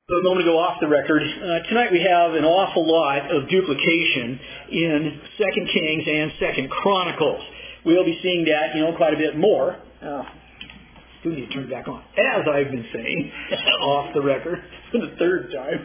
A moment ago off the record, tonight we have an awful lot of duplication in 2 Kings and 2 Chronicles. We'll be seeing that, quite a bit more. Do need to turn it back on. As I've been saying, off the record, for the third time.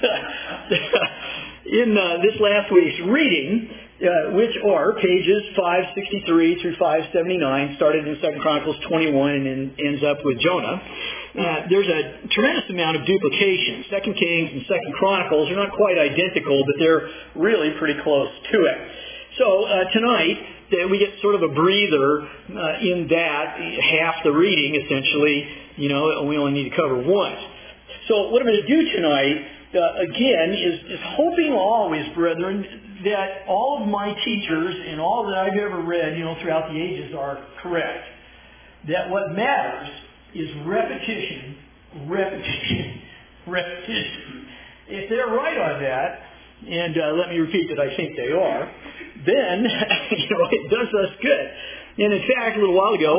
In this last week's reading, which are pages 563 through 579, started in 2 Chronicles 21 and then ends up with Jonah. There's a tremendous amount of duplication. 2 Kings and 2 Chronicles are not quite identical, but they're really pretty close to it. So tonight, we get sort of a breather in that, half the reading essentially, we only need to cover once. So what I'm going to do tonight, again, is hoping always, brethren, that all of my teachers and all that I've ever read, throughout the ages are correct. That what matters is repetition, repetition, repetition. If they're right on that, and let me repeat that I think they are, then, it does us good. And in fact, a little while ago,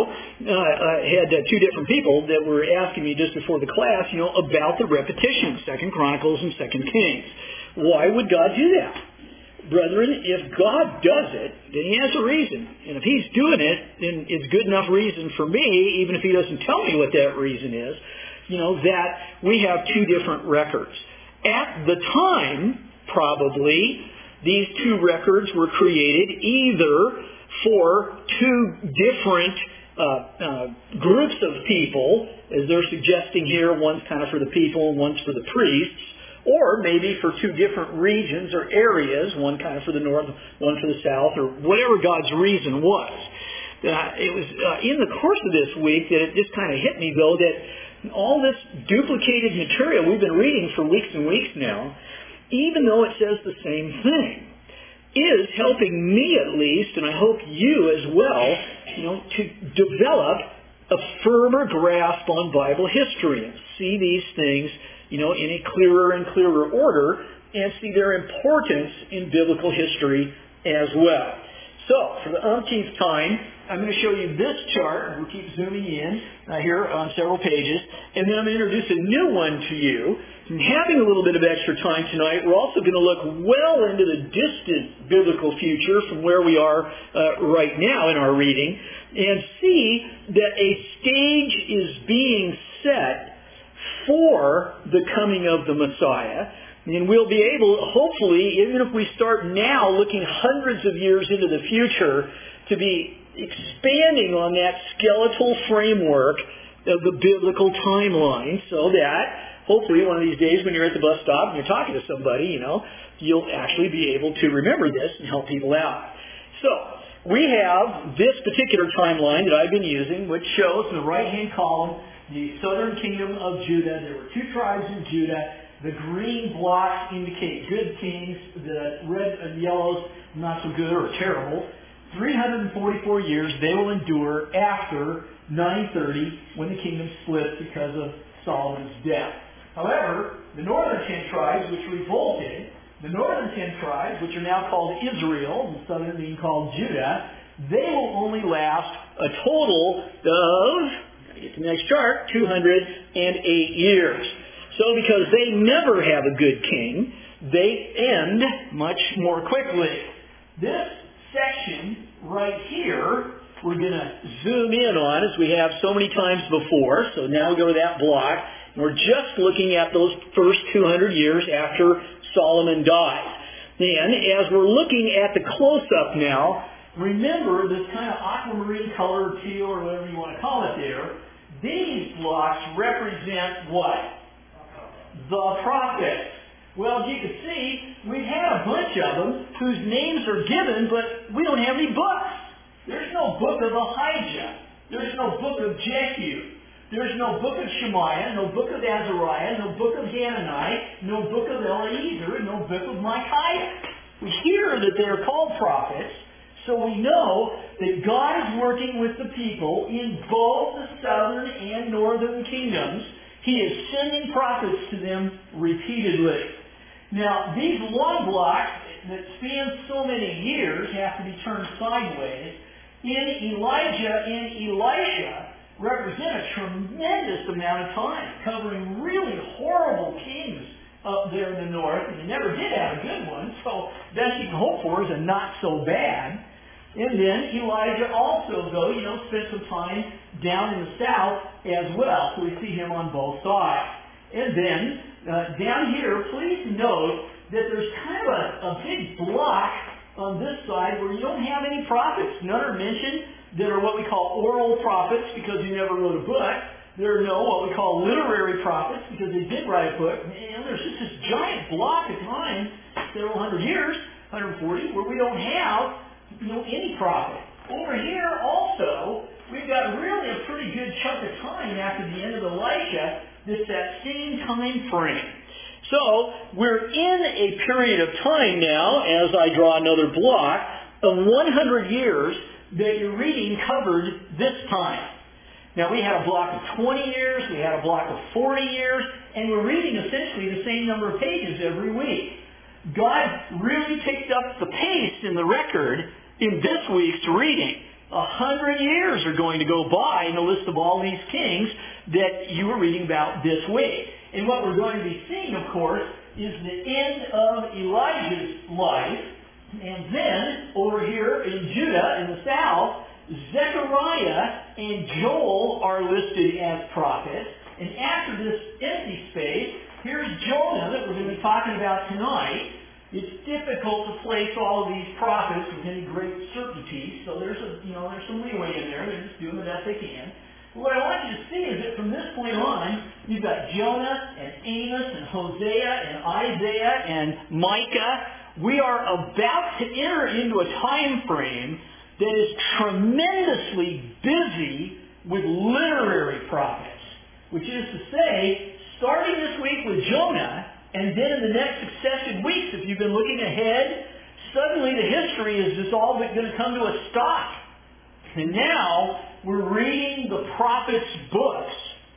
I had two different people that were asking me just before the class, about the repetition, 2 Chronicles and 2 Kings. Why would God do that? Brethren, if God does it, then He has a reason. And if He's doing it, then it's good enough reason for me, even if He doesn't tell me what that reason is, that we have two different records. At the time, probably, these two records were created either for two different groups of people, as they're suggesting here, one's kind of for the people and one's for the priests, or maybe for two different regions or areas, one kind of for the north, one for the south, or whatever God's reason was. It was in the course of this week that it just kind of hit me, though, that all this duplicated material we've been reading for weeks and weeks now, even though it says the same thing, is helping me at least, and I hope you as well, to develop a firmer grasp on Bible history and see these things, in a clearer and clearer order, and see their importance in biblical history as well. So, for the umpteenth time, I'm going to show you this chart. We'll keep zooming in here on several pages, and then I'm going to introduce a new one to you. And having a little bit of extra time tonight, we're also going to look well into the distant biblical future from where we are right now in our reading, and see that a stage is being set for the coming of the Messiah. And we'll be able, hopefully, even if we start now looking hundreds of years into the future, to be expanding on that skeletal framework of the biblical timeline, so that hopefully one of these days when you're at the bus stop and you're talking to somebody, you'll actually be able to remember this and help people out. So, we have this particular timeline that I've been using, which shows in the right-hand column the southern kingdom of Judah. There were two tribes in Judah. The green blocks indicate good kings. The red and yellows, not so good or terrible. 344 years they will endure after 930, when the kingdom split because of Solomon's death. However, the northern 10 tribes which revolted, the northern 10 tribes, which are now called Israel, the southern being called Judah, they will only last a total of, get to the next chart, 208 years. So because they never have a good king, they end much more quickly. This section right here, we're going to zoom in on, as we have so many times before. So now we go to that block. We're just looking at those first 200 years after Solomon dies. And as we're looking at the close-up now, remember this kind of aquamarine color, teal, or whatever you want to call it there. These blocks represent what? The prophets. Well, as you can see, we've had a bunch of them whose names are given, but we don't have any books. There's no book of Ahijah. There's no book of Jehu. There's no book of Shemaiah, no book of Azariah, no book of Hanani, no book of Eliezer, no book of Micaiah. We hear that they are called prophets, so we know that God is working with the people in both the southern and northern kingdoms. He is sending prophets to them repeatedly. Now, these long blocks that span so many years have to be turned sideways. In Elijah and Elisha represent a tremendous amount of time, covering really horrible kings there in the north, and they never did have a good one, so best you can hope for is a not so bad. And then Elijah also, though, spent some time down in the south as well, so we see him on both sides. And then, down here, please note that there's kind of a big block on this side where you don't have any prophets. None are mentioned that are what we call oral prophets because he never wrote a book. There are no what we call literary prophets because they did write a book. And there's just this giant block of time, several hundred years, 140, where we don't have any prophet. Over here also, we've got really a pretty good chunk of time after the end of Elisha that's that same time frame. So, we're in a period of time now, as I draw another block, of 100 years that your reading covered this time. Now, we had a block of 20 years, we had a block of 40 years, and we're reading essentially the same number of pages every week. God really picked up the pace in the record in this week's reading. 100 years are going to go by in the list of all these kings that you were reading about this week. And what we're going to be seeing, of course, is the end of Elijah's life. And then, over here in Judah, in the south, Zechariah and Joel are listed as prophets. And after this empty space, here's Jonah that we're going to be talking about tonight. It's difficult to place all of these prophets with any great certainty, so there's some leeway in there. They're just doing the best they can. But what I want you to see is that from this point on, you've got Jonah and Amos and Hosea and Isaiah and Micah. We are about to enter into a time frame that is tremendously busy with literary prophets, which is to say, starting this week with Jonah, and then in the next successive weeks, if you've been looking ahead, suddenly the history is just all but going to come to a stop. And now we're reading the prophets' books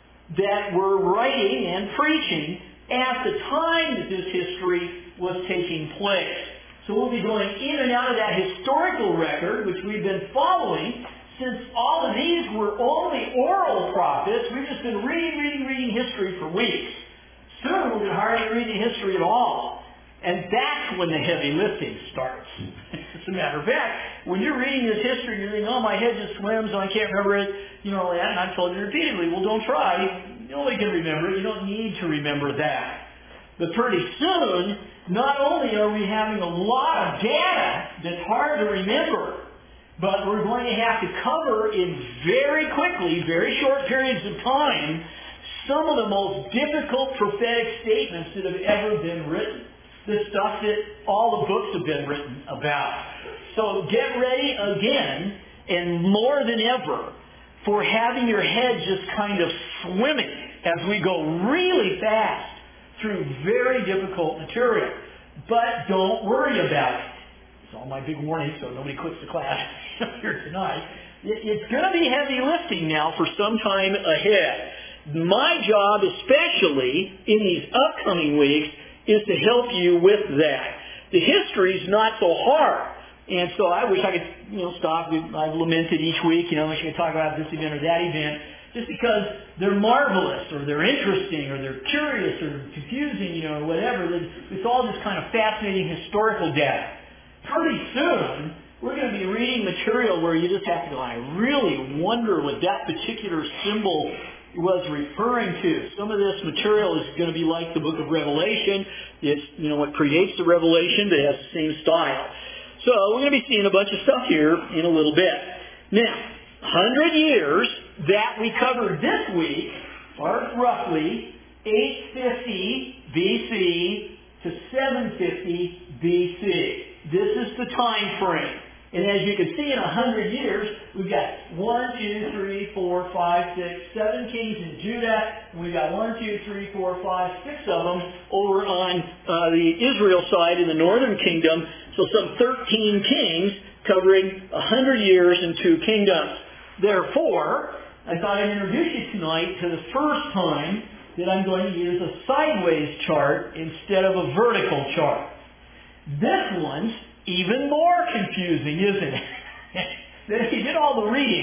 that were writing and preaching at the time that this history was taking place. So we'll be going in and out of that historical record, which we've been following since all of these were only oral prophets. We've just been reading history for weeks. Soon we're going to hardly read the history at all. And that's when the heavy lifting starts. As a matter of fact, when you're reading this history, you're thinking, oh, my head just swims and I can't remember it. And I've told you repeatedly, well, don't try. Nobody can remember it. You don't need to remember that. But pretty soon, not only are we having a lot of data that's hard to remember, but we're going to have to cover in very quickly, very short periods of time, some of the most difficult prophetic statements that have ever been written. The stuff that all the books have been written about. So get ready again, and more than ever, for having your head just kind of swimming as we go really fast through very difficult material. But don't worry about it. It's all my big warning, so nobody quits the class here tonight. It's going to be heavy lifting now for some time ahead. My job, especially in these upcoming weeks, is to help you with that. The history's not so hard. And so I wish I could, stop. I've lamented each week, we should talk about this event or that event, just because they're marvelous, or they're interesting, or they're curious, or confusing, or whatever. It's all this kind of fascinating historical data. Pretty soon, we're going to be reading material where you just have to go, I really wonder what that particular symbol was referring to. Some of this material is going to be like the book of Revelation. It's, what creates the Revelation, but it has the same style. So we're going to be seeing a bunch of stuff here in a little bit. Now, 100 years that we covered this week are roughly 850 BC to 750 BC. This is the time frame. And as you can see, in 100 years, we've got 1, 2, 3, 4, 5, 6, 7 kings in Judah. And we've got 1, 2, 3, 4, 5, 6 of them over on the Israel side in the northern kingdom. So some 13 kings covering 100 years and 2 kingdoms. Therefore, I thought I'd introduce you tonight to the first time that I'm going to use a sideways chart instead of a vertical chart. This one's even more confusing, isn't it? That if you did all the reading,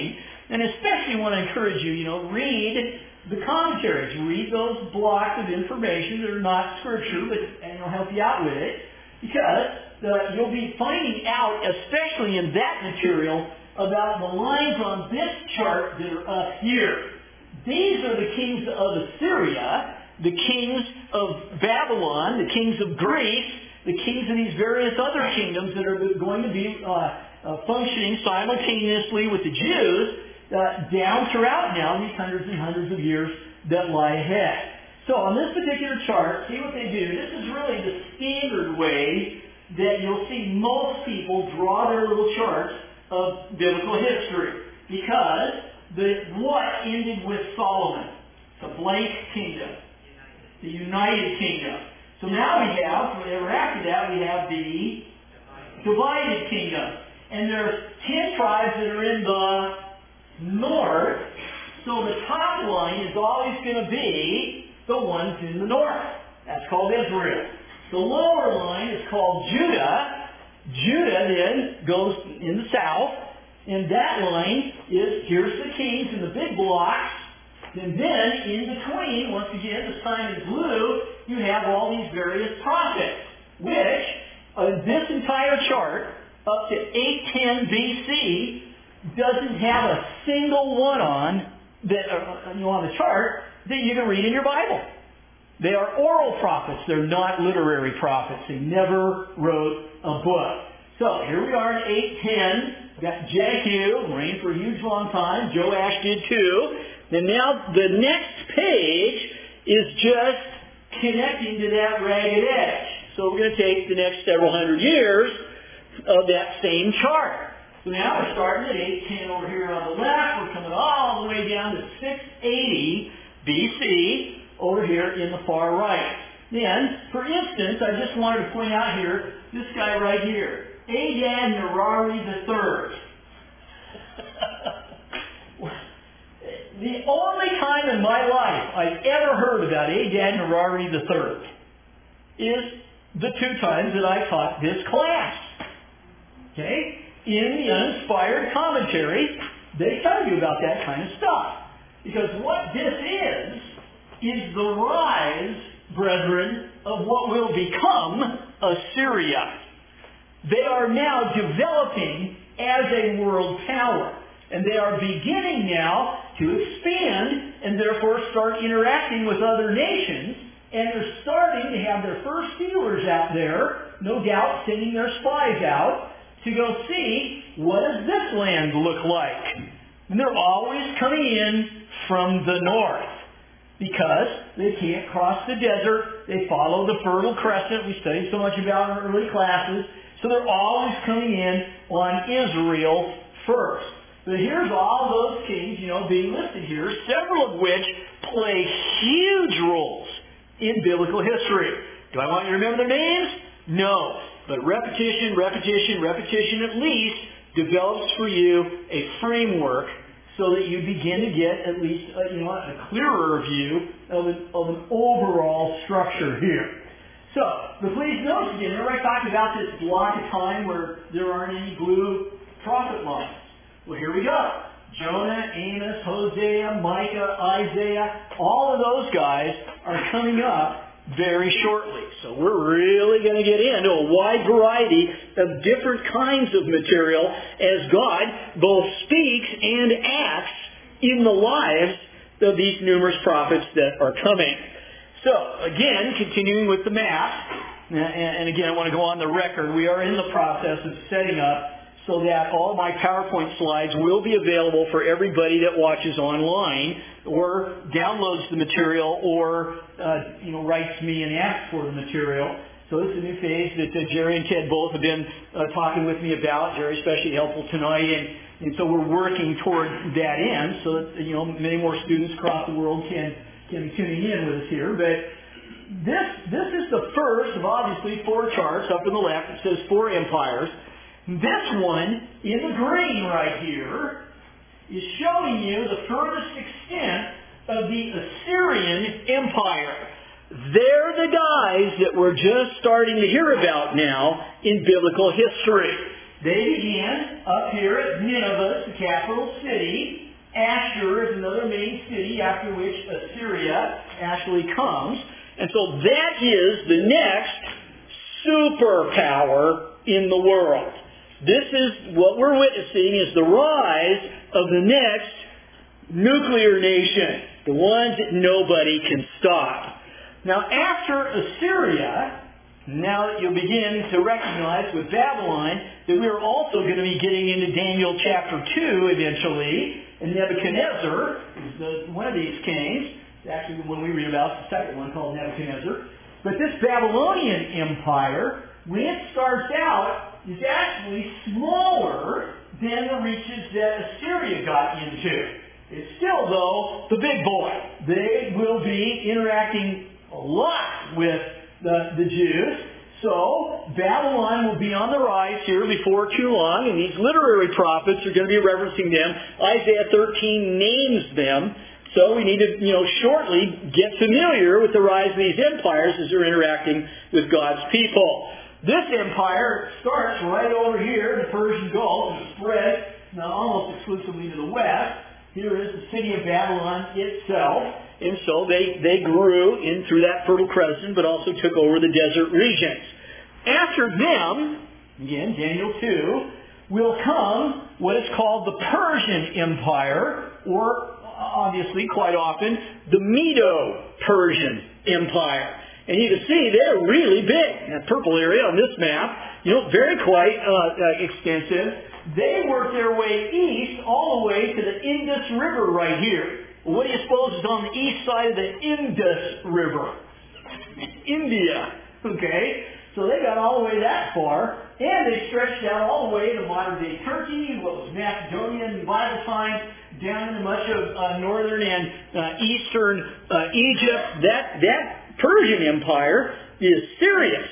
And especially want to encourage you, read the commentaries. Read those blocks of information that are not Scripture, and it'll help you out with it. Because you'll be finding out, especially in that material, about the lines on this chart that are up here. These are the kings of Assyria, the kings of Babylon, the kings of Greece, the kings of these various other kingdoms that are going to be functioning simultaneously with the Jews down throughout now these hundreds and hundreds of years that lie ahead. So on this particular chart, see what they do. This is really the standard way that you'll see most people draw their little charts of biblical history. Because what ended with Solomon? The blank kingdom. The United Kingdom. So now we have, whatever after that, we have the divided kingdom. And there's 10 tribes that are in the north. So the top line is always going to be the ones in the north. That's called Israel. The lower line is called Judah. Judah then goes in the south. And that line is, here's the kings in the big blocks. And then in between, once again, the sign in blue, you have all these various prophets. Which, this entire chart, up to 810 BC, doesn't have a single one on the chart that you can read in your Bible. They are oral prophets. They're not literary prophets. They never wrote a book. So here we are in 810. We've got Jehu, reigned for a huge long time. Joash did too. And now the next page is just connecting to that ragged edge. So we're going to take the next several hundred years of that same chart. So now we're starting at 810 over here on the left. We're coming all the way down to 680 BC over here in the far right. Then, for instance, I just wanted to point out here, this guy right here, Adad-Nirari III. The only time in my life I've ever heard about Adad-Nirari III is the 2 times that I taught this class. Okay? In the uninspired commentary, they tell you about that kind of stuff. Because what this is the rise, brethren, of what will become Assyria. They are now developing as a world power. And they are beginning now to expand and therefore start interacting with other nations. And they're starting to have their first feelers out there, no doubt sending their spies out to go see what does this land look like. And they're always coming in from the north because they can't cross the desert. They follow the Fertile Crescent we studied so much about in early classes. So they're always coming in on Israel first. But here's all those kings, being listed here, several of which play huge roles in biblical history. Do I want you to remember their names? No. But repetition at least develops for you a framework so that you begin to get at least a clearer view of an overall structure here. So, but please notice again, remember I talked about this block of time where there aren't any blue prophet lines. Well, here we go. Jonah, Amos, Hosea, Micah, Isaiah, all of those guys are coming up very shortly. So we're really going to get into a wide variety of different kinds of material as God both speaks and acts in the lives of these numerous prophets that are coming. So, again, continuing with the map, and again, I want to go on the record. We are in the process of setting up so that all my PowerPoint slides will be available for everybody that watches online or downloads the material or, writes me and asks for the material. So this is a new phase that Jerry and Ted both have been talking with me about. Jerry especially helpful tonight, and so we're working toward that end so that, many more students across the world can be tuning in with us here. But this is the first of obviously 4 charts up on the left. It says 4 empires. This one in the green right here is showing you the furthest extent of the Assyrian Empire. They're the guys that we're just starting to hear about now in biblical history. They began up here at Nineveh, the capital city, Ashur is another main city after which Assyria actually comes. And so that is the next superpower in the world. This is what we're witnessing is the rise of the next nuclear nation, the ones that nobody can stop. Now after Assyria, now that you'll begin to recognize with Babylon that we're also going to be getting into Daniel chapter 2 eventually, and Nebuchadnezzar is one of these kings. Actually, when we read about the second one called Nebuchadnezzar. But this Babylonian empire, when it starts out, is actually smaller than the reaches that Assyria got into. It's still, though, the big boy. They will be interacting a lot with the Jews. So, Babylon will be on the rise here before too long, and these literary prophets are going to be referencing them. Isaiah 13 names them. So we need to, shortly get familiar with the rise of these empires as they're interacting with God's people. This empire starts right over here in the Persian Gulf and spreads almost exclusively to the west. Here is the city of Babylon itself. And so they grew in through that Fertile Crescent, but also took over the desert regions. After them, again, Daniel 2, will come what is called the Persian Empire, or obviously, quite often, the Medo-Persian Empire. And you can see they're really big. That purple area on this map, very quite extensive. They work their way east all the way to the Indus River right here. Well, what do you suppose is on the east side of the Indus River? India. Okay? So they got all the way that far, and they stretched out all the way to modern-day Turkey, what was Macedonia in Bible times, down into much of northern and eastern Egypt. That Persian Empire is serious.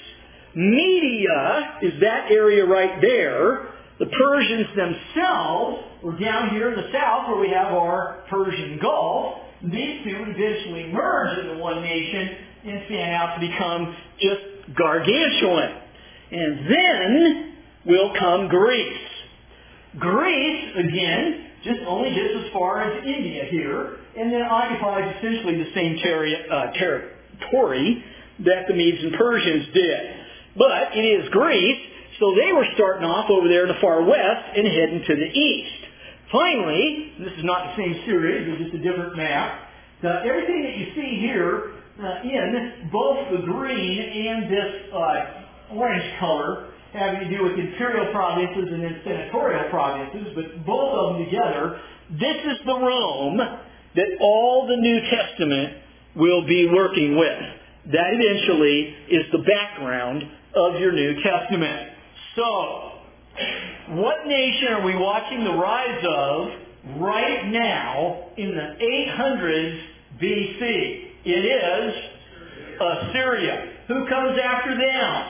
Media is that area right there. The Persians themselves were down here in the south where we have our Persian Gulf. These two would eventually merge into one nation and fan out to become just gargantuan. And then will come Greece. Greece, again, only gets as far as India here, and then occupies essentially the same territory that the Medes and Persians did. But it is Greece, so they were starting off over there in the far west and heading to the east. Finally, this is not the same series, it's just a different map. Everything that you see here in both the green and this orange color having to do with imperial provinces and then senatorial provinces, but both of them together, this is the Rome that all the New Testament will be working with. That eventually is the background of your New Testament. So, what nation are we watching the rise of right now in the 800s BC? It is Assyria. Who comes after them?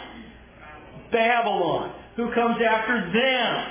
Babylon. Who comes after them?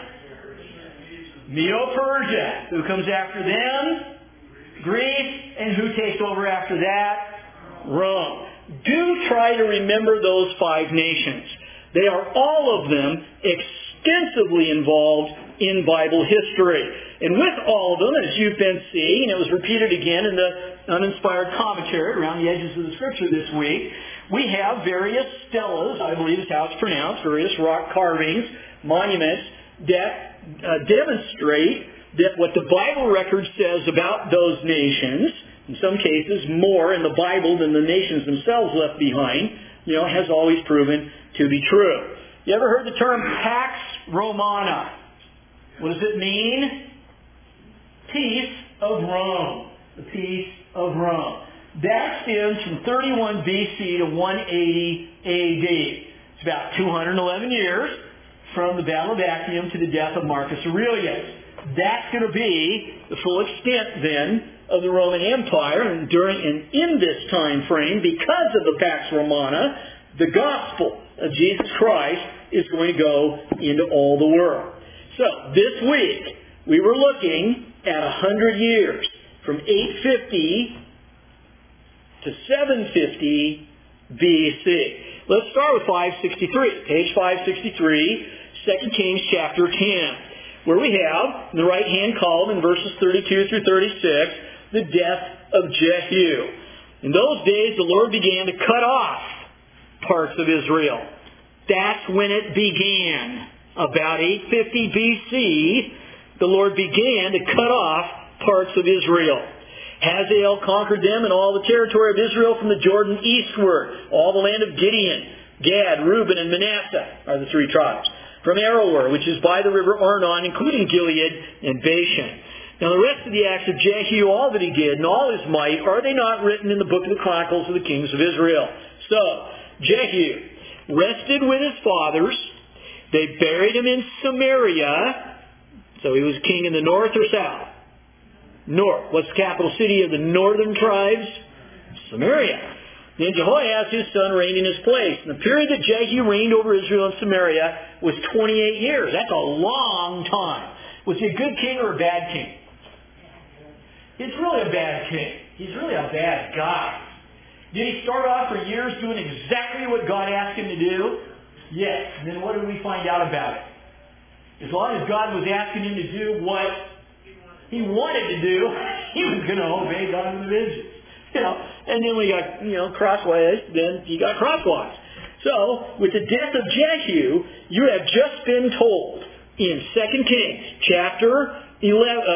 Medo-Persia. Who comes after them? Greece. And who takes over after that? Rome. Do try to remember those 5 nations. They are all of them extensively involved in Bible history. And with all of them, as you've been seeing, and it was repeated again in the uninspired commentary around the edges of the Scripture this week, we have various stelas, I believe is how it's pronounced, various rock carvings, monuments that demonstrate that what the Bible record says about those nations, in some cases more in the Bible than the nations themselves left behind, has always proven to be true. You ever heard the term Pax Romana? What does it mean? Peace of Rome. The peace of Rome. That stems from 31 BC to 180 AD. It's about 211 years from the Battle of Actium to the death of Marcus Aurelius. That's going to be the full extent then of the Roman Empire, and in this time frame, because of the Pax Romana, the gospel of Jesus Christ is going to go into all the world. So this week we were looking at 100 years from 850 to 750 BC. Let's start with 563. Page 563, 2 Kings chapter 10. where we have, in the right-hand column in verses 32 through 36, the death of Jehu. In those days, the Lord began to cut off parts of Israel. That's when it began. About 850 BC, the Lord began to cut off parts of Israel. Hazael conquered them and all the territory of Israel from the Jordan eastward. All the land of Gideon, Gad, Reuben, and Manasseh are the three tribes. From Aroer, which is by the river Arnon, including Gilead and Bashan. Now the rest of the acts of Jehu, all that he did, and all his might, are they not written in the book of the Chronicles of the Kings of Israel? So, Jehu rested with his fathers. They buried him in Samaria. So he was king in the north or south? North. What's the capital city of the northern tribes? Samaria. Then Jehoahaz, his son, reigned in his place. And the period that Jehu reigned over Israel and Samaria was 28 years. That's a long time. Was he a good king or a bad king? He's really a bad king. He's really a bad guy. Did he start off for years doing exactly what God asked him to do? Yes. And then what did we find out about it? As long as God was asking him to do what he wanted to do, he was going to obey God's provisions. And then we got, crosswise, then you got crosswise. So, with the death of Jehu, you have just been told in 2 Kings chapter 10,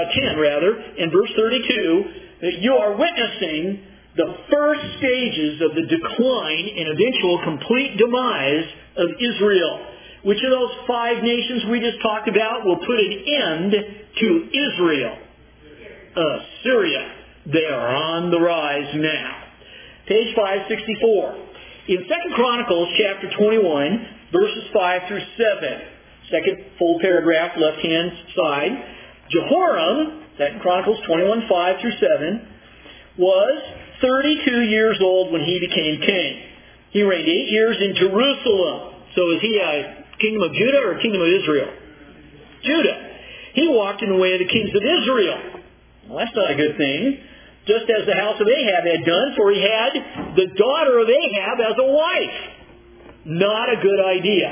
and verse 32, that you are witnessing the first stages of the decline and eventual complete demise of Israel. Which of those 5 nations we just talked about will put an end to Israel? Assyria. They are on the rise now. Page 564. In 2 Chronicles chapter 21, verses 5 through 7, second full paragraph, left-hand side, Jehoram, 2 Chronicles 21, 5 through 7, was 32 years old when he became king. He reigned 8 years in Jerusalem. So is he a kingdom of Judah or a kingdom of Israel? Judah. He walked in the way of the kings of Israel. Well, that's not a good thing. Just as the house of Ahab had done, for he had the daughter of Ahab as a wife. Not a good idea.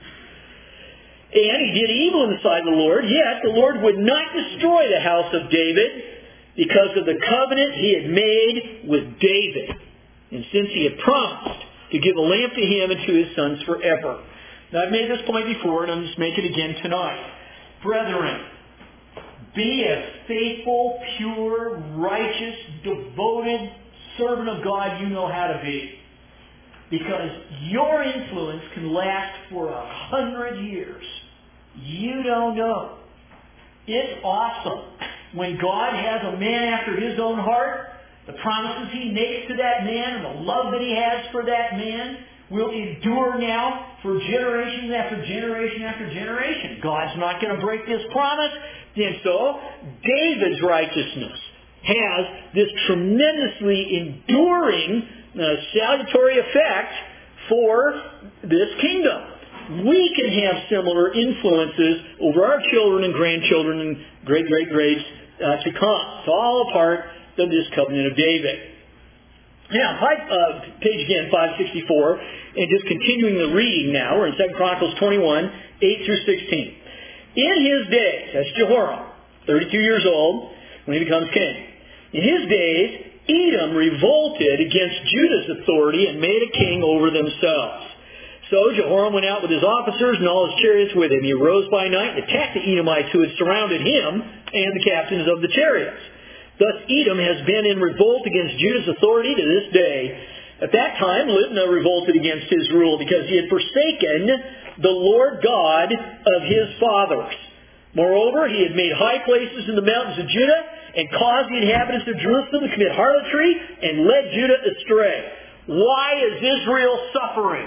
And he did evil in the sight of the Lord, yet the Lord would not destroy the house of David because of the covenant he had made with David. And since he had promised to give a lamp to him and to his sons forever. Now, I've made this point before, and I'm just making it again tonight. Brethren, be a faithful, pure, righteous, devoted servant of God you know how to be. Because your influence can last for 100 years. You don't know. It's awesome. When God has a man after his own heart, the promises he makes to that man and the love that he has for that man will endure now for generations after generation after generation. God's not going to break this promise. And so, David's righteousness has this tremendously enduring salutary effect for this kingdom. We can have similar influences over our children and grandchildren and great-great-greats to come. It's all a part of this covenant of David. Now, page again, 564, and just continuing the reading now. We're in 2 Chronicles 21, 8 through 16. In his days, that's Jehoram, 32 years old, when he becomes king. In his days, Edom revolted against Judah's authority and made a king over themselves. So Jehoram went out with his officers and all his chariots with him. He rose by night and attacked the Edomites who had surrounded him and the captains of the chariots. Thus Edom has been in revolt against Judah's authority to this day. At that time, Libnah revolted against his rule because he had forsaken the Lord God of his fathers. Moreover, he had made high places in the mountains of Judah and caused the inhabitants of Jerusalem to commit harlotry and led Judah astray. Why is Israel suffering?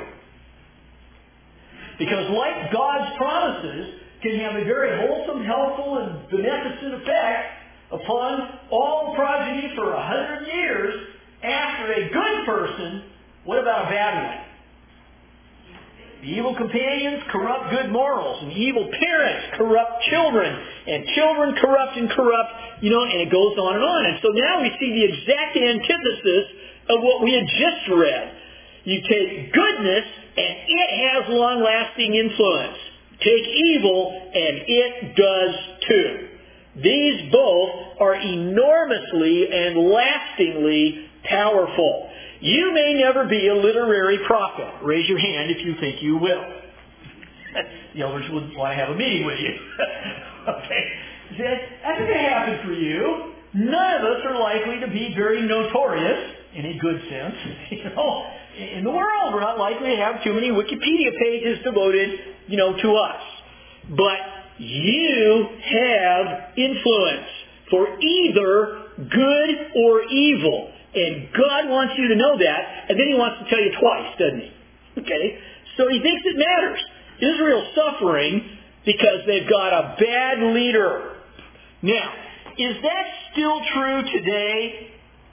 Because like God's promises can have a very wholesome, helpful, and beneficent effect upon all the progeny for 100 years, after a good person, what about a bad one? The evil companions corrupt good morals, and evil parents corrupt children, and children corrupt and corrupt, and it goes on and on. And so now we see the exact antithesis of what we had just read. You take goodness, and it has long-lasting influence. take evil, and it does too. These both are enormously and lastingly powerful. You may never be a literary prophet. Raise your hand if you think you will. The elders would want to have a meeting with you. Okay. That's going to happen for you. None of us are likely to be very notorious, in a good sense, in the world. We're not likely to have too many Wikipedia pages devoted, to us. But you have influence for either good or evil. And God wants you to know that, and then He wants to tell you twice, doesn't He? Okay? So He thinks it matters. Israel's suffering because they've got a bad leader. Now, is that still true today?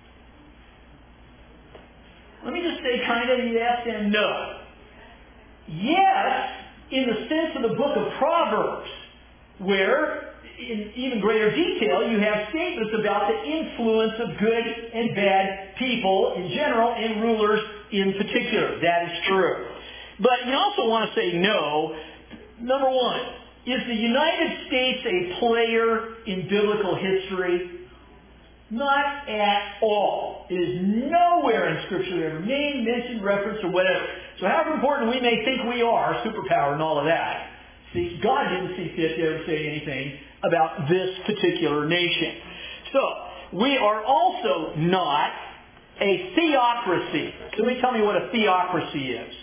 Let me just say kind of yes and no. Yes, in the sense of the book of Proverbs, where in even greater detail you have statements about the influence of good and bad people in general and rulers in particular. That is true. But you also want to say no. Number one, is the United States a player in biblical history? Not at all. It is nowhere in Scripture ever named, mentioned, referenced, or whatever. So however important we may think we are, superpower and all of that, see, God didn't see fit to ever say anything about this particular nation. So, we are also not a theocracy. Somebody tell me what a theocracy is.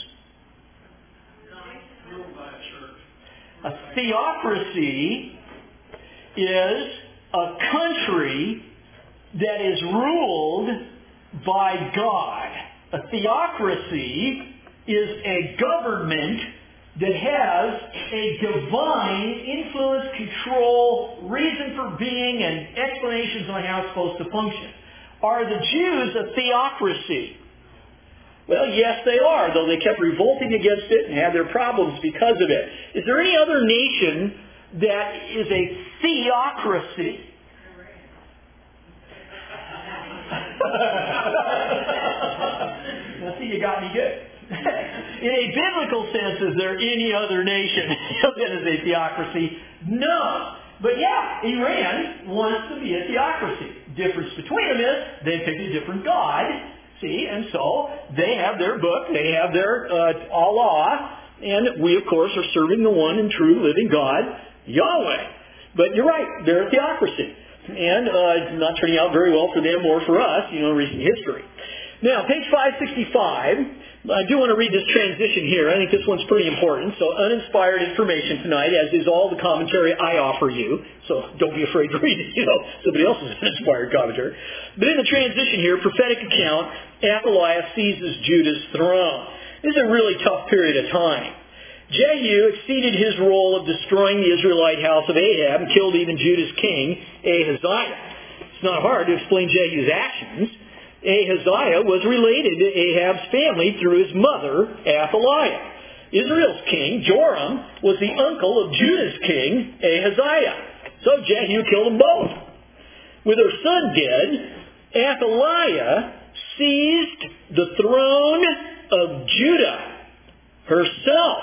A theocracy is a country that is ruled by God. A theocracy is a government that has a divine influence, control, reason for being, and explanations on how it's supposed to function. Are the Jews a theocracy? Well, yes, they are, though they kept revolting against it and had their problems because of it. Is there any other nation that is a theocracy? Now, see, you got me good. In a biblical sense, is there any other nation that is a theocracy? No. But yeah, Iran wants to be a theocracy. Difference between them is they picked a different god. See, and so they have their book, they have their Allah, and we, of course, are serving the one and true living God, Yahweh. But you're right, they're a theocracy. And it's not turning out very well for them or for us, in recent history. Now, page 565, I do want to read this transition here. I think this one's pretty important. So, uninspired information tonight, as is all the commentary I offer you. So, don't be afraid to read it, somebody else's uninspired commentary. But in the transition here, prophetic account, Athaliah seizes Judah's throne. This is a really tough period of time. Jehu exceeded his role of destroying the Israelite house of Ahab and killed even Judah's king, Ahaziah. It's not hard to explain Jehu's actions. Ahaziah was related to Ahab's family through his mother, Athaliah. Israel's king, Joram, was the uncle of Judah's king, Ahaziah. So Jehu killed them both. With her son dead, Athaliah seized the throne of Judah herself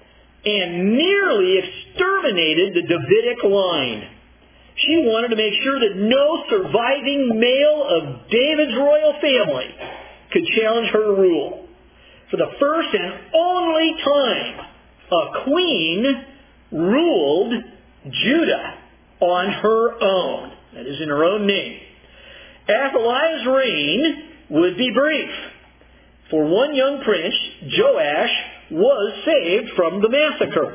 and nearly exterminated the Davidic line. She wanted to make sure that no surviving male of David's royal family could challenge her rule. For the first and only time, a queen ruled Judah on her own. That is, in her own name. Athaliah's reign would be brief. For one young prince, Joash, was saved from the massacre.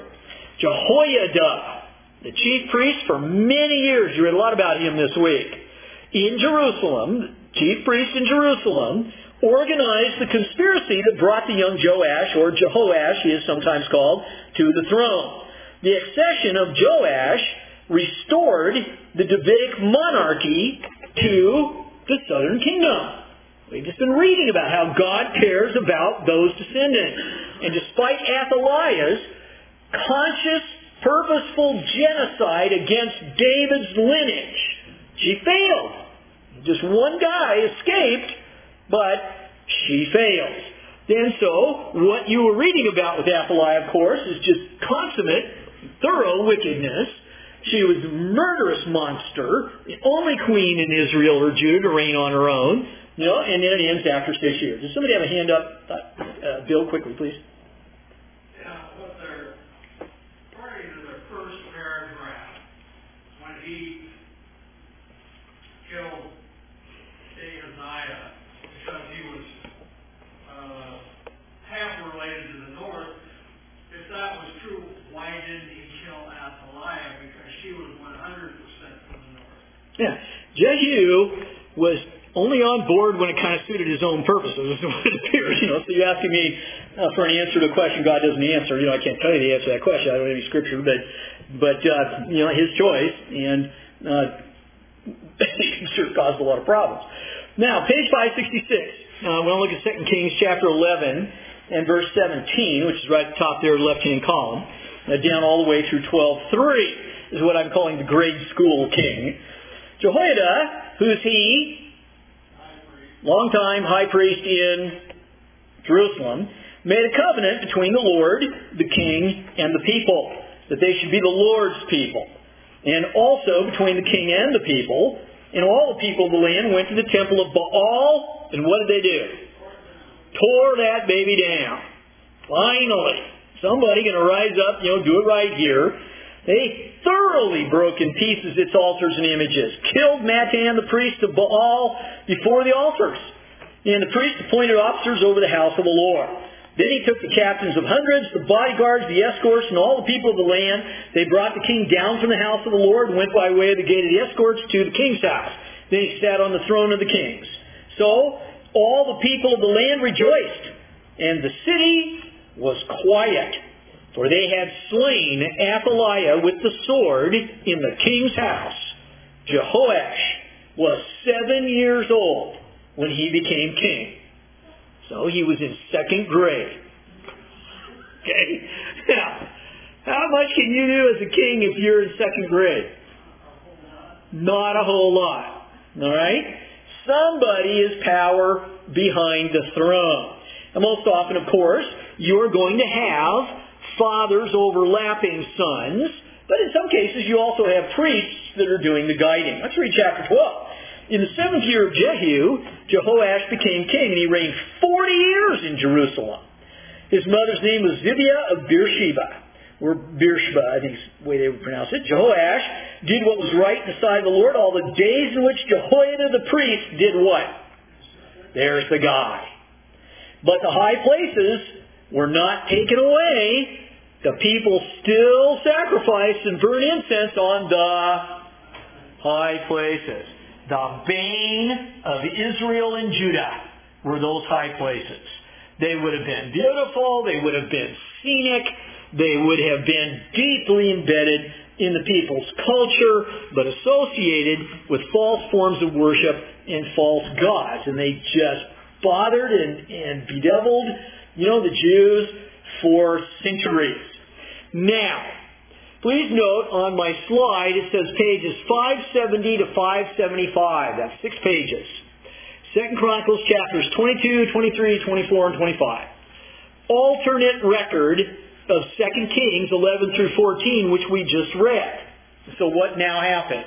Jehoiada, the chief priest for many years, you read a lot about him this week, in Jerusalem, chief priest in Jerusalem, organized the conspiracy that brought the young Joash, or Jehoash he is sometimes called, to the throne. The accession of Joash restored the Davidic monarchy to the southern kingdom. We've just been reading about how God cares about those descendants. And despite Athaliah's conscious, purposeful genocide against David's lineage, she failed. Just one guy escaped, but she failed. And so, what you were reading about with Athaliah, of course, is just consummate thorough wickedness. She was a murderous monster, the only queen in Israel or Judah to reign on her own. And then it ends after 6 years. Does somebody have a hand up? Bill, quickly, please. According to their first paragraph, when he killed Ahaziah, because he was half related to the north, if that was true, why didn't he kill Athaliah? Because she was 100% from the north. Yeah. Jehu was only on board when it kind of suited his own purposes, is what it appears. So you're asking me for an answer to a question God doesn't answer. I can't tell you the answer to that question. I don't have any scripture, but his choice, and it sure caused a lot of problems. Now, page 566. We're going to look at 2 Kings chapter 11 and verse 17, which is right at the top there, left-hand column, down all the way through 12:3 is what I'm calling the grade school king. Jehoiada, who's he? Longtime high priest in Jerusalem, made a covenant between the Lord, the king, and the people, that they should be the Lord's people. And also between the king and the people, and all the people of the land went to the temple of Baal, and what did they do? Tore that baby down. Finally, somebody going to rise up, do it right here. They thoroughly broke in pieces its altars and images. Killed Mattan, the priest of Baal, before the altars. And the priest appointed officers over the house of the Lord. Then he took the captains of hundreds, the bodyguards, the escorts, and all the people of the land. They brought the king down from the house of the Lord and went by way of the gate of the escorts to the king's house. Then he sat on the throne of the kings. So all the people of the land rejoiced, and the city was quiet. For they had slain Athaliah with the sword in the king's house. Jehoash was 7 years old when he became king. So he was in second grade. Okay? Now, how much can you do as a king if you're in second grade? Not a whole lot. All right? Somebody is power behind the throne. And most often, of course, you're going to have fathers overlapping sons, but in some cases you also have priests that are doing the guiding. Let's read chapter 12. In the 7th year of Jehu, Jehoash became king, and he reigned 40 years in Jerusalem. His mother's name was Zibiah of Beersheba, or Beersheba, I think is the way they would pronounce it. Jehoash did what was right in the sight of the Lord all the days in which Jehoiada the priest did what? There's the guy. But the high places were not taken away. The people still sacrificed and burned incense on the high places. The bane of Israel and Judah were those high places. They would have been beautiful. They would have been scenic. They would have been deeply embedded in the people's culture, but associated with false forms of worship and false gods. And they just bothered and bedeviled, the Jews for centuries. Now, please note on my slide it says pages 570 to 575. That's 6 pages. 2 Chronicles chapters 22, 23, 24, and 25. Alternate record of 2 Kings 11 through 14, which we just read. So what now happens?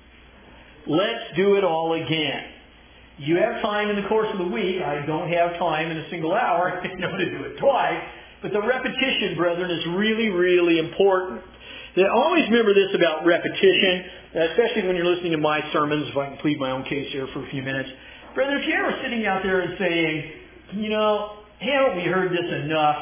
Let's do it all again. You have time in the course of the week. I don't have time in a single hour to do it twice. But the repetition, brethren, is really, really important. Now, always remember this about repetition, especially when you're listening to my sermons, if I can plead my own case here for a few minutes. Brethren, if you're ever sitting out there and saying, haven't we heard this enough?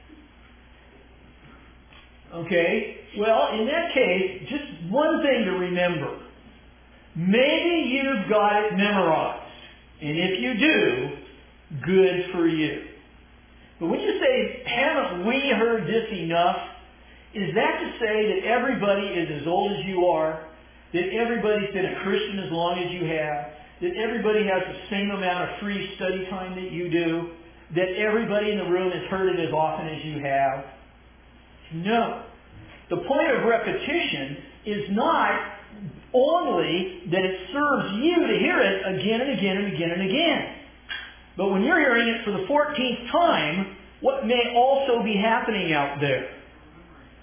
Okay? Well, in that case, just one thing to remember. Maybe you've got it memorized. And if you do, good for you. But when you say, haven't we heard this enough? Is that to say that everybody is as old as you are? That everybody's been a Christian as long as you have? That everybody has the same amount of free study time that you do? That everybody in the room has heard it as often as you have? No. The point of repetition is not only that it serves you to hear it again and again and again and again. But when you're hearing it for the 14th time, what may also be happening out there?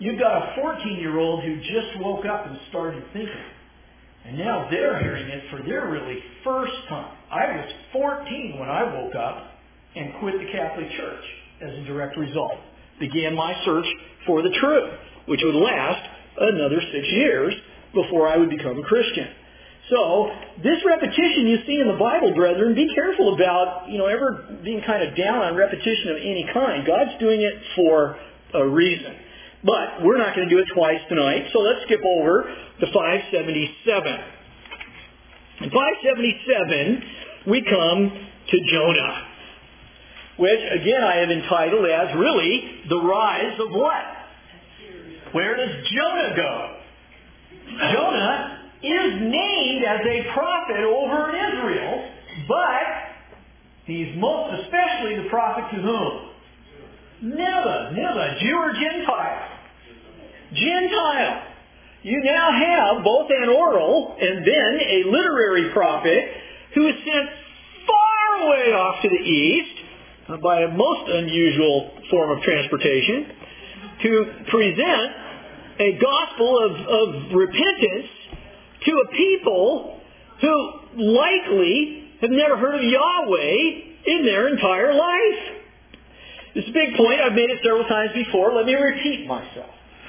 You've got a 14-year-old who just woke up and started thinking. And now they're hearing it for their really first time. I was 14 when I woke up and quit the Catholic Church as a direct result. Began my search for the truth, which would last another 6 years before I would become a Christian. So, this repetition you see in the Bible, brethren, be careful about, ever being kind of down on repetition of any kind. God's doing it for a reason. But we're not going to do it twice tonight, so let's skip over to 577. In 577, we come to Jonah, which, again, I have entitled as really the rise of what? Where does Jonah go? Jonah is named as a prophet over in Israel, but he's most especially the prophet to whom? Nineveh, Jew or Gentile? Gentile. You now have both an oral and then a literary prophet who is sent far away off to the east by a most unusual form of transportation to present a gospel of repentance to a people who likely have never heard of Yahweh in their entire life. This is a big point. I've made it several times before. Let me repeat myself.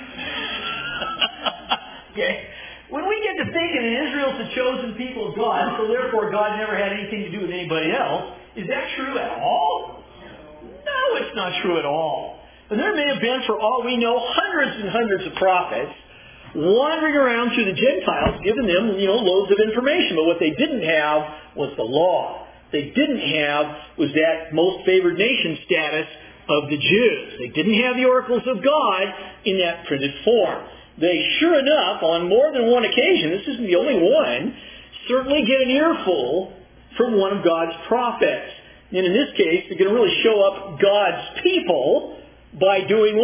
Okay? When we get to thinking that Israel's the chosen people of God, so therefore God never had anything to do with anybody else, is that true at all? No, it's not true at all. And there may have been, for all we know, hundreds and hundreds of prophets wandering around through the Gentiles, giving them, loads of information. But what they didn't have was the law. They didn't have was that most favored nation status of the Jews. They didn't have the oracles of God in that printed form. They, sure enough, on more than one occasion, this isn't the only one, certainly get an earful from one of God's prophets. And in this case, they're going to really show up God's people by doing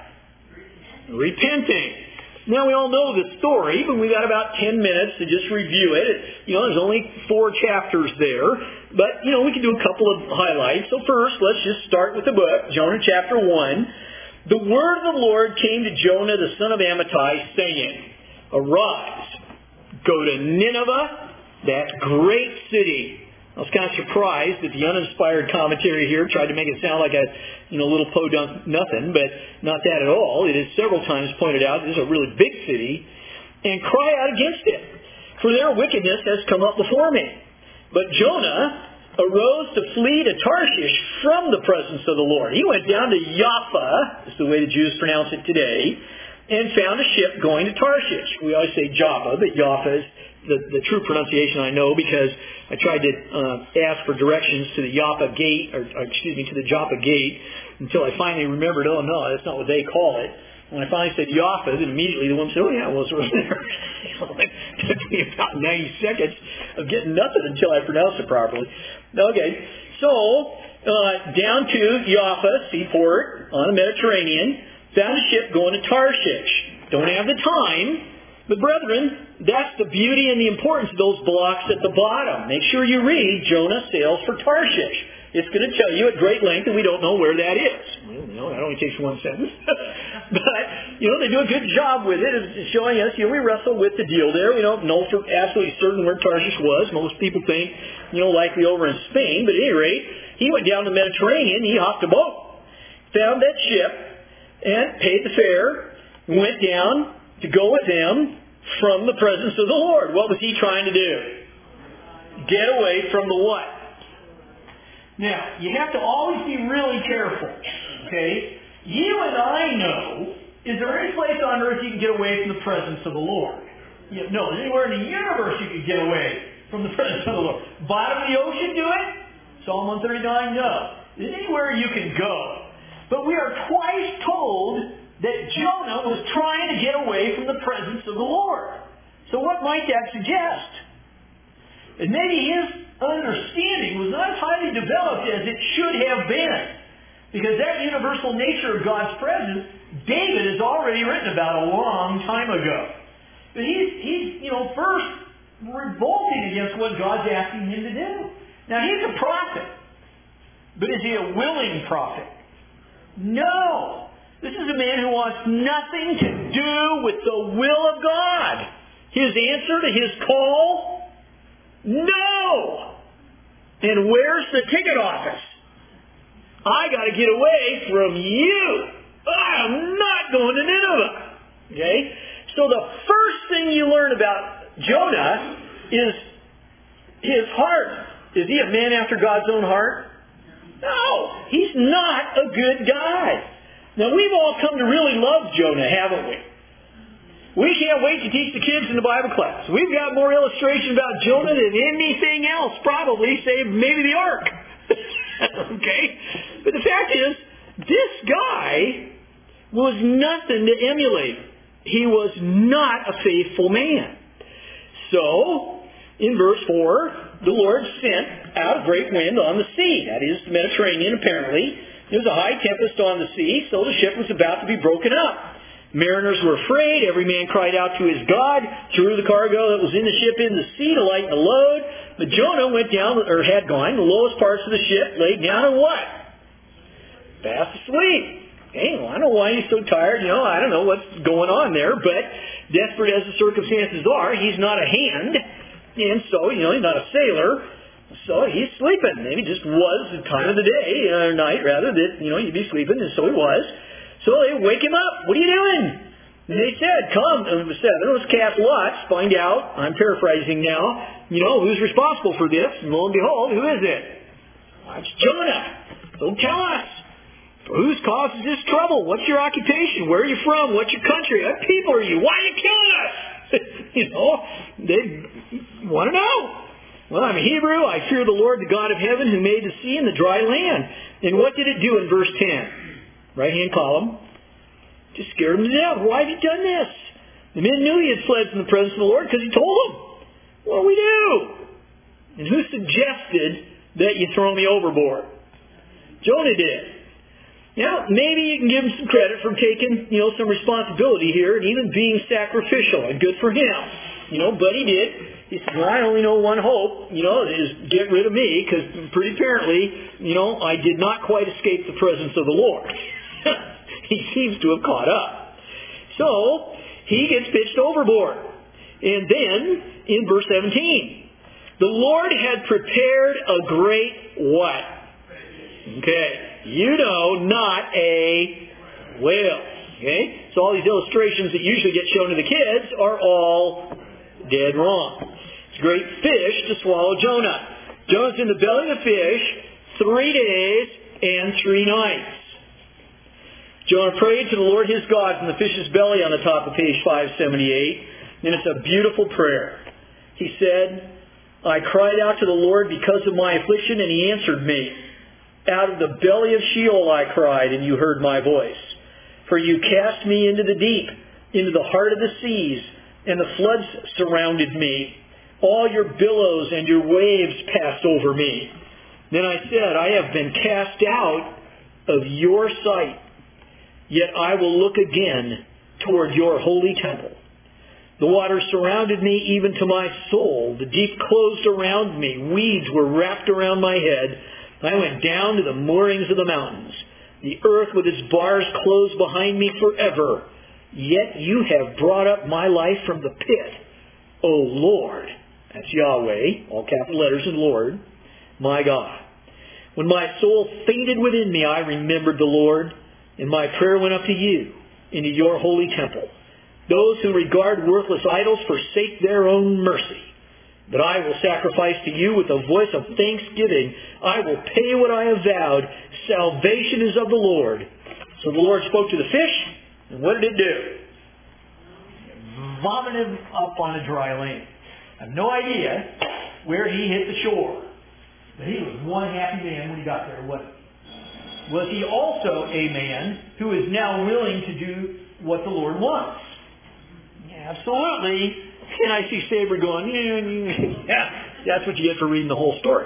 what? Repenting. Now, we all know the story, but we've got about 10 minutes to just review it. There's only 4 chapters there, but, we can do a couple of highlights. So first, let's just start with the book, Jonah chapter 1. The word of the Lord came to Jonah, the son of Amittai, saying, Arise, go to Nineveh, that great city. I was kind of surprised that the uninspired commentary here tried to make it sound like a little podunk nothing, but not that at all. It is several times pointed out this is a really big city, and cry out against it, for their wickedness has come up before me. But Jonah arose to flee to Tarshish from the presence of the Lord. He went down to Jaffa, is the way the Jews pronounce it today, and found a ship going to Tarshish. We always say Jaffa, but Jaffa is the true pronunciation I know because I tried to ask for directions to the Jaffa Gate, to the Jaffa Gate, until I finally remembered, oh no, that's not what they call it. When I finally said Jaffa, then immediately the woman said, oh yeah, well, it's right there. It took me about 90 seconds of getting nothing until I pronounced it properly. Okay, so down to Jaffa, seaport, on the Mediterranean, found a ship going to Tarshish. Don't have the time. But brethren, that's the beauty and the importance of those blocks at the bottom. Make sure you read Jonah sails for Tarshish. It's going to tell you at great length that we don't know where that is. Well, that only takes one sentence. But, they do a good job with it of showing us, we wrestle with the deal there. We don't know for absolutely certain where Tarshish was. Most people think, likely over in Spain. But at any rate, he went down the Mediterranean. He hopped a boat, found that ship, and paid the fare, went down to go with them from the presence of the Lord. What was he trying to do? Get away from the what? Now, you have to always be really careful. Okay? You and I know, is there any place on earth you can get away from the presence of the Lord? No, there's anywhere in the universe you can get away from the presence of the Lord. Bottom of the ocean do it? Psalm 139, no. There's anywhere you can go. But we are twice told that Jonah was trying to get away from the presence of the Lord. So what might that suggest? And maybe his understanding was not as highly developed as it should have been. Because that universal nature of God's presence, David has already written about a long time ago. But he's first revolting against what God's asking him to do. Now he's a prophet. But is he a willing prophet? No. This is a man who wants nothing to do with the will of God. His answer to his call? No! And where's the ticket office? I got to get away from you. I'm not going to Nineveh. Okay? So the first thing you learn about Jonah is his heart. Is he a man after God's own heart? No. He's not a good guy. Now, we've all come to really love Jonah, haven't we? We can't wait to teach the kids in the Bible class. We've got more illustration about Jonah than anything else, probably, save maybe the ark. Okay? But the fact is, this guy was nothing to emulate. He was not a faithful man. So, in verse 4, the Lord sent out a great wind on the sea. That is the Mediterranean, apparently. There was a high tempest on the sea, so the ship was about to be broken up. Mariners were afraid. Every man cried out to his God, threw the cargo that was in the ship in the sea to lighten the load. But Jonah went down, or had gone, the lowest parts of the ship, laid down and what? Fast asleep. Hey, well, I don't know why he's so tired. I don't know what's going on there. But desperate as the circumstances are, he's not a hand. And so, he's not a sailor. So he's sleeping. Maybe just was the time of the day, or night rather, that, you'd be sleeping, and so he was. So they wake him up. What are you doing? And they said, come, let's cast lots, find out, I'm paraphrasing now, who's responsible for this. And lo and behold, who is it? Well, it's Jonah. So tell us. Whose causes this trouble? What's your occupation? Where are you from? What's your country? What people are you? Why are you killing us? They want to know. Well, I'm a Hebrew. I fear the Lord, the God of heaven, who made the sea and the dry land. And what did it do in verse 10? Right-hand column. Just scared them to death. Why have you done this? The men knew he had fled from the presence of the Lord because he told them. What do we do? And who suggested that you throw me overboard? Jonah did. Now, maybe you can give him some credit for taking, some responsibility here and even being sacrificial, and good for him. But he did. He said, well, I only know one hope, is get rid of me, because pretty apparently, I did not quite escape the presence of the Lord. He seems to have caught up. So, he gets pitched overboard. And then, in verse 17, the Lord had prepared a great what? Okay. Not a whale. Okay? So all these illustrations that usually get shown to the kids are all dead wrong. It's a great fish to swallow Jonah. Jonah's in the belly of the fish 3 days and 3 nights. Jonah prayed to the Lord his God from the fish's belly on the top of page 578. And it's a beautiful prayer. He said, I cried out to the Lord because of my affliction, and he answered me. Out of the belly of Sheol I cried, and you heard my voice. For you cast me into the deep, into the heart of the seas, and the floods surrounded me. All your billows and your waves passed over me. Then I said, I have been cast out of your sight, yet I will look again toward your holy temple. The waters surrounded me even to my soul. The deep closed around me. Weeds were wrapped around my head. I went down to the moorings of the mountains. The earth with its bars closed behind me forever. Yet you have brought up my life from the pit. O Lord, that's Yahweh, all capital letters and Lord, my God. When my soul fainted within me, I remembered the Lord, and my prayer went up to you, into your holy temple. Those who regard worthless idols forsake their own mercy. But I will sacrifice to you with a voice of thanksgiving. I will pay what I have vowed. Salvation is of the Lord. So the Lord spoke to the fish, and what did it do? It vomited him up on a dry land. I have no idea where he hit the shore. But he was one happy man when he got there, wasn't he? Was he also a man who is now willing to do what the Lord wants? Yeah, absolutely. And I see Saber going, yeah, that's what you get for reading the whole story.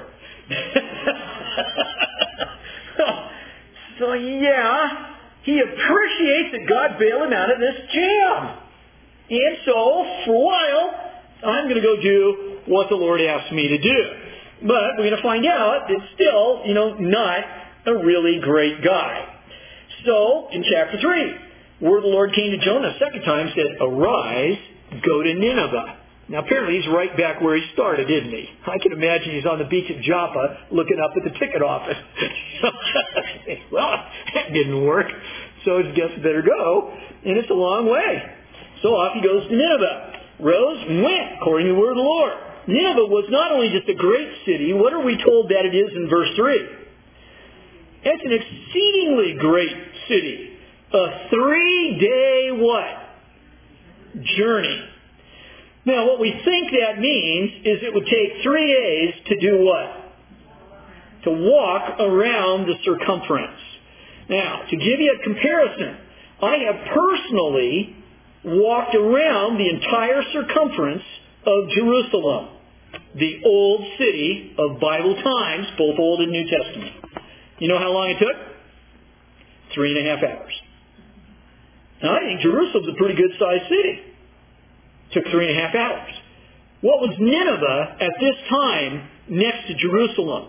So yeah, he appreciates that God bailed him out of this jam. And so, for a while, I'm going to go do what the Lord asked me to do. But we're going to find out it's still, not a really great guy. So, in chapter 3, word of the Lord came to Jonah a second time and said, "Arise, go to Nineveh." Now, apparently he's right back where he started, isn't he? I can imagine he's on the beach at Joppa looking up at the ticket office. Well, that didn't work. So I guess better go. And it's a long way. So off he goes to Nineveh. Rose and went, according to the word of the Lord. Nineveh was not only just a great city. What are we told that it is in verse 3? It's an exceedingly great city. A 3-day what? Journey. Now, what we think that means is it would take 3 days to do what? To walk around the circumference. Now, to give you a comparison, I have personally walked around the entire circumference of Jerusalem, the old city of Bible times, both Old and New Testament. You know how long it took? 3.5 hours. Now, I think Jerusalem's a pretty good-sized city. Took 3.5 hours. What was Nineveh at this time next to Jerusalem?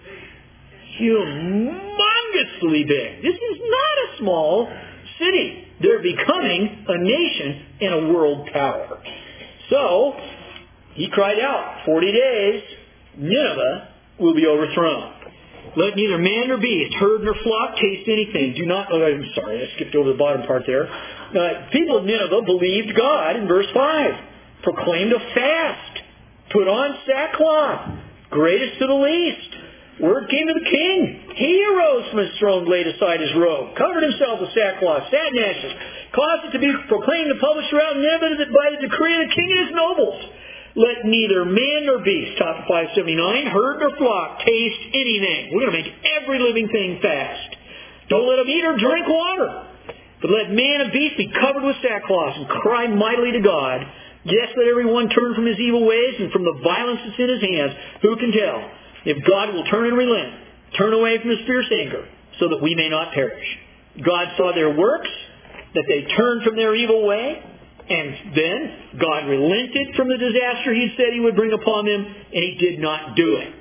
Humongously big. This is not a small city. They're becoming a nation and a world power. So, he cried out, 40 days, Nineveh will be overthrown. Let neither man nor beast, herd nor flock taste anything. Do not, I'm sorry, I skipped over the bottom part there. People of Nineveh believed God in verse 5. Proclaimed a fast. Put on sackcloth. Greatest to the least. Word came to the king. He arose from his throne, laid aside his robe, covered himself with sackcloth, sat in ashes, caused it to be proclaimed and published around Nineveh by the decree of the king and his nobles. Let neither man nor beast, top of 579, herd nor flock, taste anything. We're going to make every living thing fast. Don't let them eat or drink water. But let man and beast be covered with sackcloth and cry mightily to God. Yes, let everyone turn from his evil ways and from the violence that's in his hands. Who can tell if God will turn and relent, turn away from his fierce anger, so that we may not perish? God saw their works, that they turned from their evil way, and then God relented from the disaster he said he would bring upon them, and he did not do it.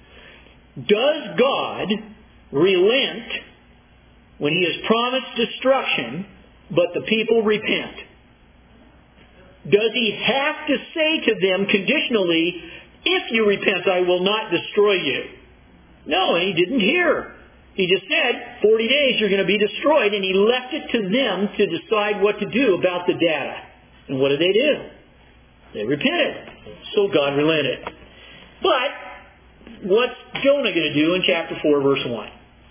Does God relent when he has promised destruction, but the people repent? Does he have to say to them conditionally, if you repent, I will not destroy you? No, he didn't hear. He just said, 40 days you're going to be destroyed, and he left it to them to decide what to do about the data. And what did they do? They repented. So God relented. But what's Jonah going to do in chapter 4, verse 1?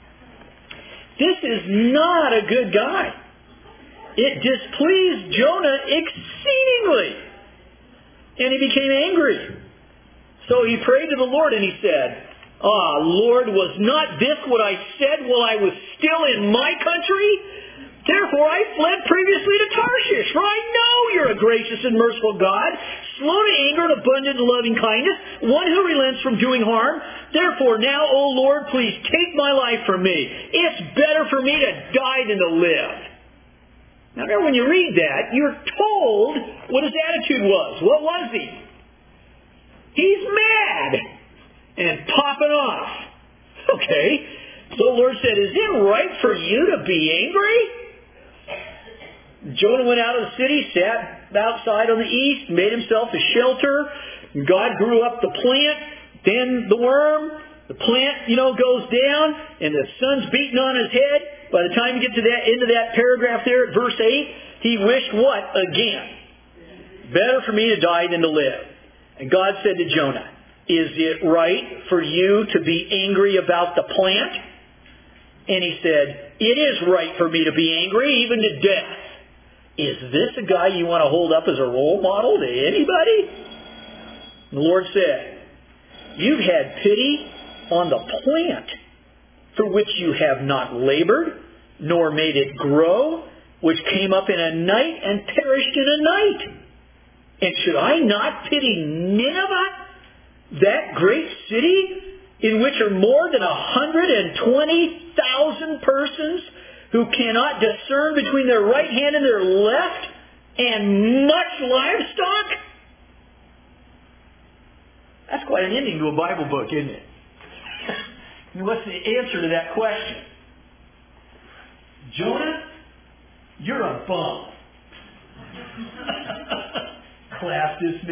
This is not a good guy. It displeased Jonah exceedingly. And he became angry. So he prayed to the Lord and he said, Lord, was not this what I said while I was still in my country? Therefore I fled previously to Tarshish, for I know you're a gracious and merciful God, slow to anger and abundant in loving kindness, one who relents from doing harm. Therefore now, O Lord, please take my life from me. It's better for me to die than to live. Now remember, when you read that, you're told what his attitude was. What was he? He's mad and popping off. Okay. So the Lord said, is it right for you to be angry? Jonah went out of the city, sat outside on the east, made himself a shelter. God grew up the plant, then the worm. The plant, goes down, and the sun's beating on his head. By the time you get to that end of that paragraph there at verse 8, he wished what? Again. Better for me to die than to live. And God said to Jonah, is it right for you to be angry about the plant? And he said, it is right for me to be angry, even to death. Is this a guy you want to hold up as a role model to anybody? The Lord said, you've had pity on the plant for which you have not labored, nor made it grow, which came up in a night and perished in a night. And should I not pity Nineveh, that great city in which are more than 120,000 persons who cannot discern between their right hand and their left, and much livestock? That's quite an ending to a Bible book, isn't it? And what's the answer to that question? Jonah, you're a bum. Class dismissed.